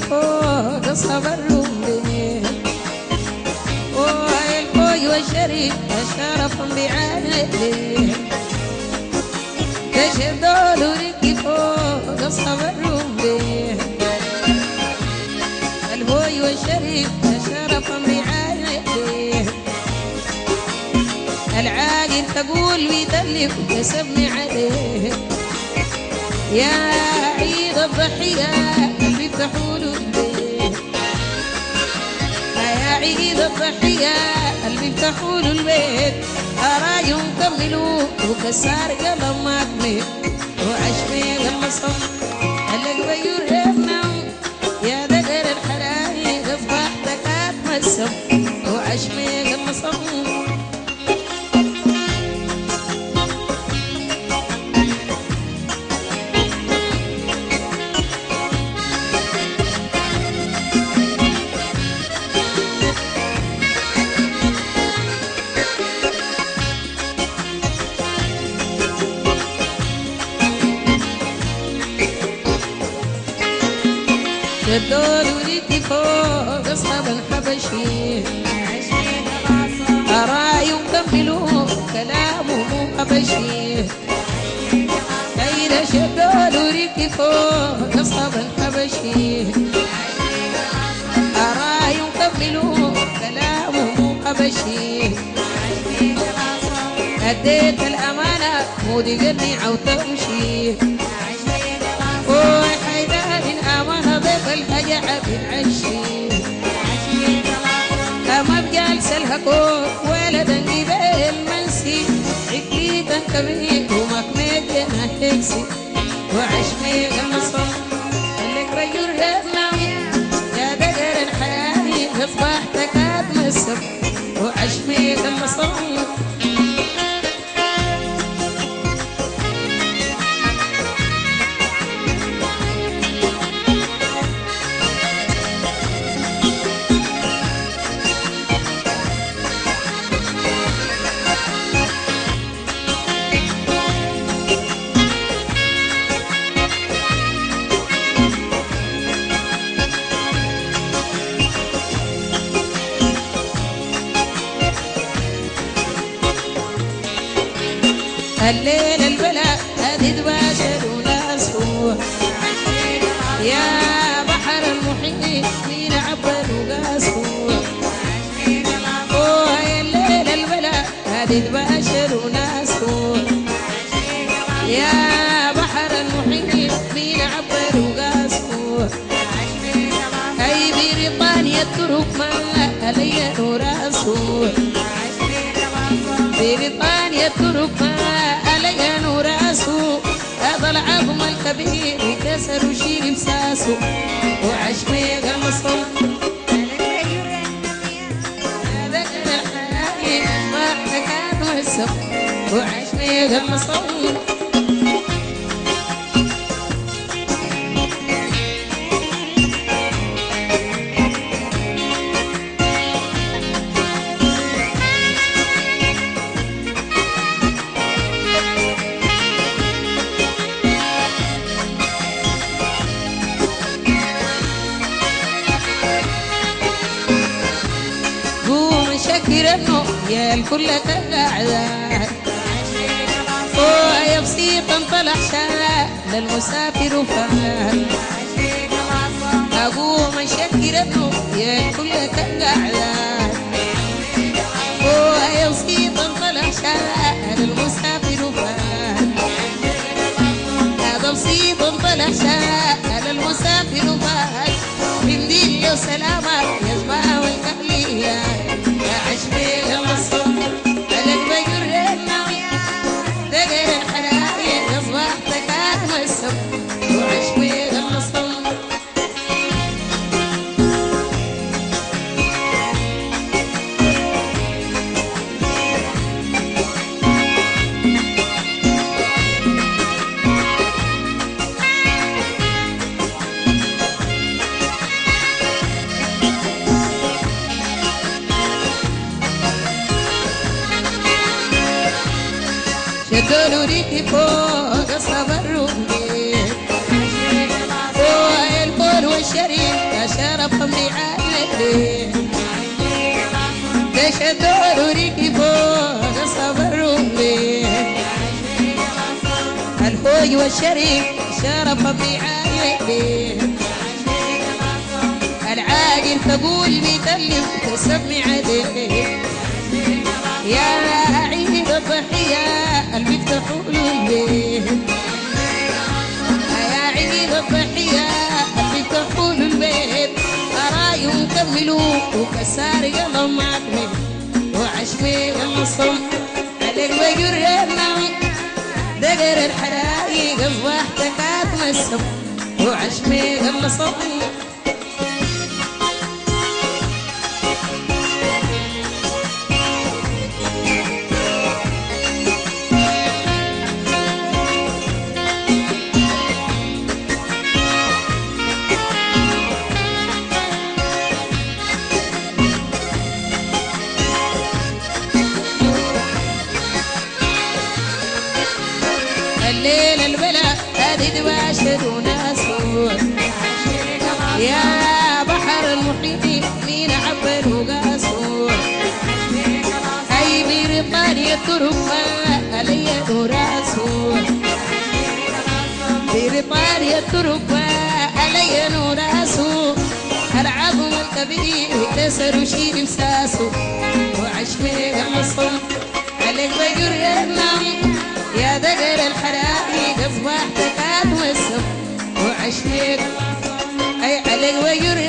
فوق صبر الرمل والفوي والشريف شرف بعالي تشدول وركي فوق صبر الرمل الفوي والشريف شرف بعالي العاقل تقول بيدلك وكسبني عليه يا عيد الضحية اللي يفتحوا له البيت يا عيد الضحية اللي يفتحوا له البيت أراجهم كملوا وكسار قلب ما كمل وعشمي قلب صم اللي بيرهبنا يا دقر الحلايق ضحكتك أتمسم وعشمي قلب صم شدول وريكي فوق أصحاب الحبشي أرايهم كملوا كلامه مو حبشي أيدا شدول وريكي فوق أصحاب الحبشي أرايهم كملوا كلامه مو حبشي أديت الأمانة مو دقني أو تمشي الفجع في العشي أما بجالس الهكوك ولدا جبال منسي عكيتا كبير ومكميت نحكسي وعشمي المصر اللي رجل هبنا يا دقر الحياة أصبحتك أتمسر وعشمي المصر الليل البلاء هذه تباشر وناسه يا بحر المحيط مين عبر وقاسه يا الليل البلاء هذه تباشر وناسه يا بحر المحيط مين عبر وقاسه أي بريطانيا الترك ما علي راسه بريطانيا الترك ما علي راسه هذا العظم الكبير كسر وشيل مساسه وعشمي غمصه هذا الحياة ضحك وهسه وعشمي غمصه يا الكل كالقعدة يا بسيطا طلع شارع للمسافر وفهد أقوم أشكر ابنه يا الكل كالقعدة يا بسيطا طلع شارع للمسافر وفهد هذا بسيطا طلع شارع للمسافر وفهد من دين له سلامة يا جماعة والأهلية عشمي المصر عليك بجرنا دقر الحلايق أصبحتك أتمسك وعشمي المصر شدوا ريكي فوق صبر الرمل الفول والشريف شرف بعالي تشدور ركبوا صبروا لي الهوي والشريف شرف بعالي العاقل تقول بيكلم تسمع عليه يا عيد الضحية اللي بيفتحوا له البيت يا عيد الضحية اللي بيفتحوا له البيت أرايهم كملوا وكسار قلم معكمل وعشمي النصم عليك بجرنا دقر الحرايق أصبحت كاتم السم وعشمي النصم الليل البلا هذه تباشر وناسور يا بحر المحيط مين عبر وقاسور أي بريطانيا ترفع علي نوراسور بريطانيا ترفع علي نوراسور العظم الكبير تسر وشيل مساسو وعشمي النصم عليك بجر النم يا دقر الحرايق أصبحت كاتم السم وعشميك أي عليك وجر